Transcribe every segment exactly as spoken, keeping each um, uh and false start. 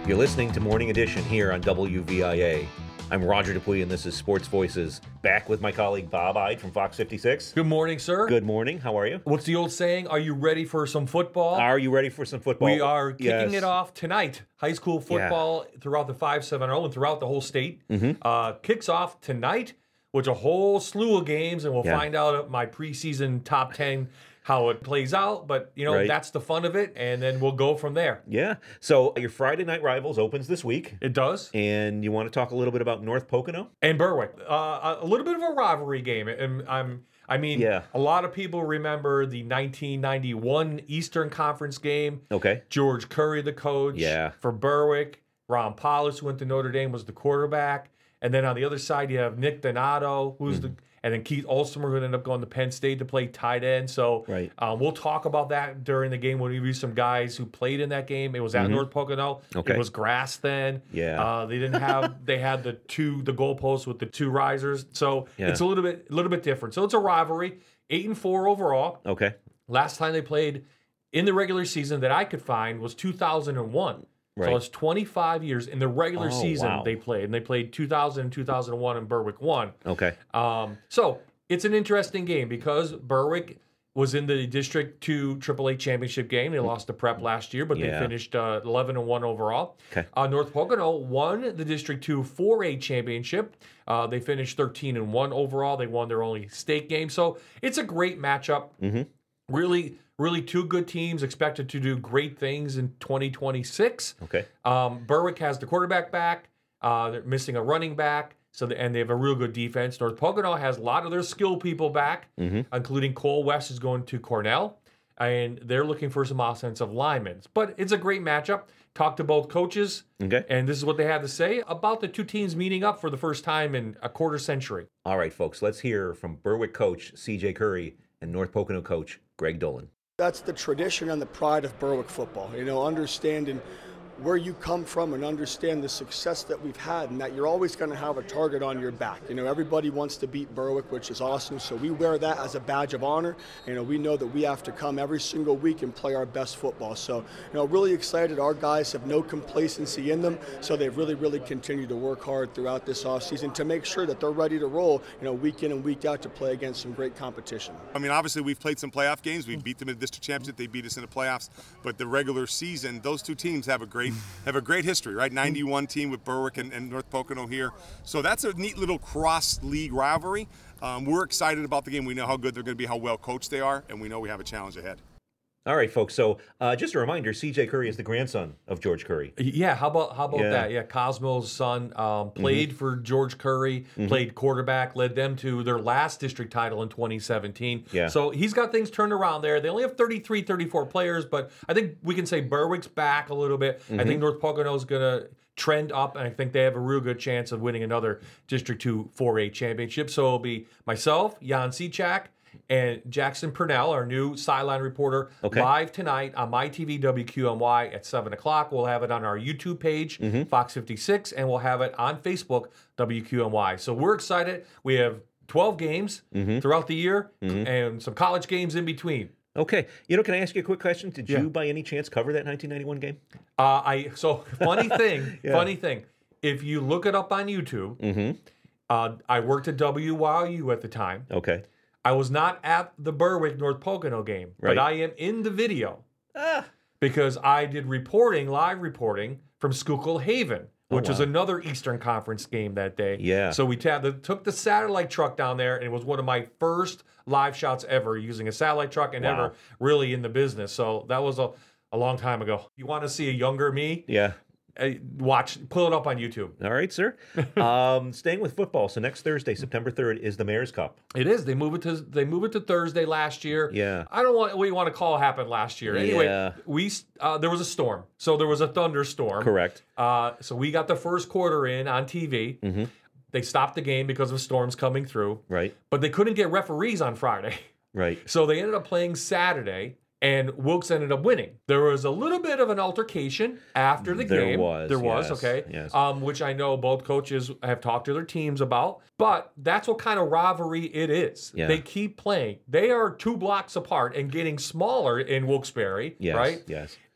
You're listening to Morning Edition here on W V I A. I'm Roger Dupuy, and this is Sports Voices. Back with my colleague Bob Ide from Fox fifty-six. Good morning, sir. Good morning. How are you? What's the old saying? Are you ready for some football? Are you ready for some football? We are kicking Yes. it off tonight. High school football yeah. throughout the five seven zero and throughout the whole state. Mm-hmm. Uh, kicks off tonight with a whole slew of games, and we'll yeah. find out my preseason top ten how it plays out, but, you know, right. that's the fun of it, and then we'll go from there. Yeah. So your Friday Night Rivals opens this week. It does. And you want to talk a little bit about North Pocono? And Berwick. Uh, a little bit of a rivalry game. And I'm, I mean, yeah. a lot of people remember the nineteen ninety-one Eastern Conference game. Okay. George Curry, the coach yeah. for Berwick. Ron Paulus, who went to Notre Dame, was the quarterback. And then on the other side, you have Nick Donato, who's mm-hmm. the... And then Keith Olstemer, who ended up going to Penn State to play tight end. So right. um, we'll talk about that during the game. We'll review some guys who played in that game. It was at mm-hmm. North Pocono. Okay. It was grass then. Yeah. Uh, they didn't have. They had the two the goalposts with the two risers. So yeah. it's a little bit a little bit different. So it's a rivalry. Eight and four overall. Okay. Last time they played in the regular season that I could find was two thousand one. Right. So it's twenty-five years in the regular oh, season wow. they played, and they played two thousand and two thousand one, and Berwick won. Okay. Um. So. It's an interesting game because Berwick was in the District two triple A championship game. They lost to Prep last year, but yeah. they finished uh, eleven and one overall. Okay. Uh, North Pocono won the District two four A championship. Uh, they finished thirteen and one overall. They won their only state game. So it's a great matchup. Mm-hmm. Really, really two good teams expected to do great things in twenty twenty-six. Okay. Um, Berwick has the quarterback back. Uh, they're missing a running back. So the, and they have a real good defense. North Pocono has a lot of their skill people back, mm-hmm. including Cole West is going to Cornell, and they're looking for some offensive linemen. But it's a great matchup. Talked to both coaches, okay. and this is what they had to say about the two teams meeting up for the first time in a quarter century. All right, folks, let's hear from Berwick coach C J Curry and North Pocono coach Greg Dolan. That's the tradition and the pride of Berwick football, you know, understanding where you come from and understand the success that we've had, and that you're always going to have a target on your back. You know, everybody wants to beat Berwick, which is awesome, so we wear that as a badge of honor. You know, we know that we have to come every single week and play our best football. So, you know, really excited. Our guys have no complacency in them, so they've really, really continued to work hard throughout this offseason to make sure that they're ready to roll, you know, week in and week out to play against some great competition. I mean, obviously, we've played some playoff games. We beat them in the district championship. They beat us in the playoffs. But the regular season, those two teams have a great have a great history, right? ninety-one team with Berwick and, and North Pocono here. So that's a neat little cross-league rivalry. Um, we're excited about the game. We know how good they're going to be, how well coached they are, and we know we have a challenge ahead. All right, folks. So uh, just a reminder, C J Curry is the grandson of George Curry. Yeah, how about how about yeah. that? Yeah, Cosmo's son um, played mm-hmm. for George Curry, mm-hmm. played quarterback, led them to their last district title in twenty seventeen. Yeah. So he's got things turned around there. They only have thirty-three, thirty-four players, but I think we can say Berwick's back a little bit. Mm-hmm. I think North Pocono's going to trend up, and I think they have a real good chance of winning another District two four A championship. So it'll be myself, Jan Sechak, and Jackson Purnell, our new sideline reporter, okay. live tonight on my T V W Q M Y at seven o'clock. We'll have it on our YouTube page, mm-hmm. Fox fifty-six, and we'll have it on Facebook, W Q M Y. So we're excited. We have twelve games mm-hmm. throughout the year mm-hmm. and some college games in between. Okay. You know, can I ask you a quick question? Did yeah. you, by any chance, cover that nineteen ninety-one game? Uh, I So, funny thing, yeah. funny thing. If you look it up on YouTube, mm-hmm. uh, I worked at W Y U at the time. Okay. I was not at the Berwick North Pocono game, right. but I am in the video ah. because I did reporting, live reporting from Schuylkill Haven, which oh, wow. was another Eastern Conference game that day. Yeah. So we t- the, took the satellite truck down there, and it was one of my first live shots ever using a satellite truck and wow. ever really in the business. So that was a, a long time ago. You want to see a younger me? Yeah. Watch, pull it up on YouTube. All right, sir. um, staying with football. So next Thursday, September third, is the Mayor's Cup. It is. They move it to they move it to Thursday last year. Yeah. I don't want what you want to call happened last year. Anyway, yeah. we uh, there was a storm, so there was a thunderstorm. Correct. Uh, so we got the first quarter in on T V. Mm-hmm. They stopped the game because of storms coming through. Right. But they couldn't get referees on Friday. Right. So they ended up playing Saturday. And Wilkes ended up winning. There was a little bit of an altercation after the there game. Was, there was. Yes, okay. yes. Um, which I know both coaches have talked to their teams about. But that's what kind of rivalry it is. Yeah. They keep playing. They are two blocks apart and getting smaller in Wilkes-Barre, yes, right? Yes.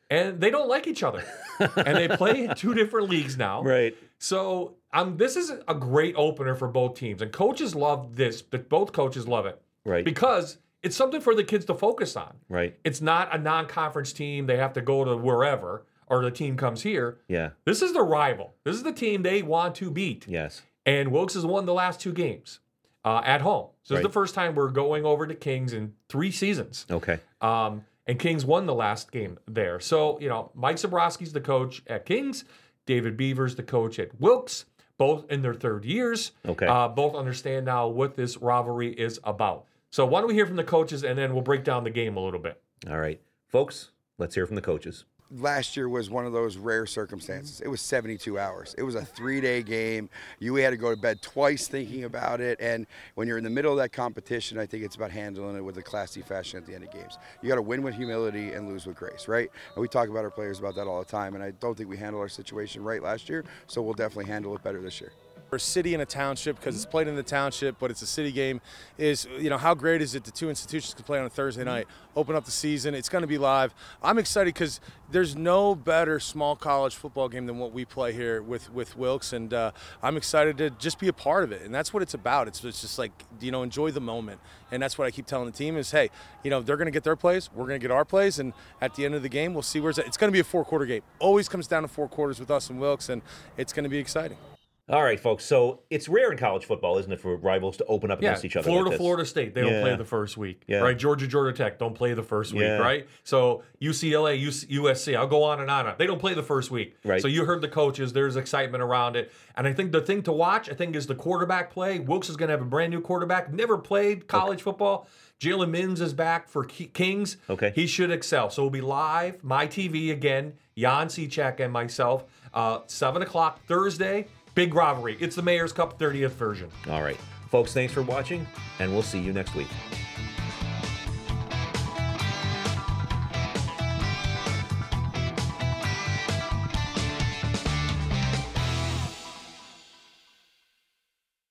and they don't like each other. And they play in two different leagues now. Right. So um, this is a great opener for both teams. And coaches love this, but both coaches love it. Right. Because it's something for the kids to focus on. Right. It's not a non-conference team. They have to go to wherever, or the team comes here. Yeah. This is the rival. This is the team they want to beat. Yes. And Wilkes has won the last two games uh, at home. So Right. this is the first time we're going over to Kings in three seasons. Okay. Um, and Kings won the last game there. So, you know, Mike Zabrowski's the coach at Kings. David Beaver's the coach at Wilkes, both in their third years. Okay. Uh, both understand now what this rivalry is about. So why don't we hear from the coaches, and then we'll break down the game a little bit. All right. Folks, let's hear from the coaches. Last year was one of those rare circumstances. It was seventy-two hours. It was a three-day game. You had to go to bed twice thinking about it. And when you're in the middle of that competition, I think it's about handling it with a classy fashion at the end of games. You got to win with humility and lose with grace, right? And we talk about our players about that all the time. And I don't think we handled our situation right last year, so we'll definitely handle it better this year. For a city and a township, because it's played in the township, but it's a city game, is, you know, how great is it the two institutions can play on a Thursday night, open up the season. It's going to be live. I'm excited because there's no better small college football game than what we play here with, with Wilkes, and uh, I'm excited to just be a part of it. And that's what it's about. It's, it's just like, you know, enjoy the moment. And that's what I keep telling the team is, hey, you know, they're going to get their plays, we're going to get our plays, and at the end of the game, we'll see where's it. It's going to be a four-quarter game. Always comes down to four quarters with us and Wilkes, and it's going to be exciting. All right, folks. So it's rare in college football, isn't it, for rivals to open up Yeah, against each other? Florida, like this? Florida State, they don't Yeah. play the first week, Yeah. right? Georgia, Georgia Tech don't play the first week, Yeah. right? So U C L A, U S C, I'll go on and on. They don't play the first week. Right. So you heard the coaches, there's excitement around it. And I think the thing to watch, I think, is the quarterback play. Wilkes is going to have a brand new quarterback, never played college football. Jalen Mims is back for Kings. Okay. He should excel. So we'll be live, my T V again, Jan Cechek and myself, uh, seven o'clock Thursday. Big rivalry. It's the Mayor's Cup thirtieth version. All right. Folks, thanks for watching, and we'll see you next week.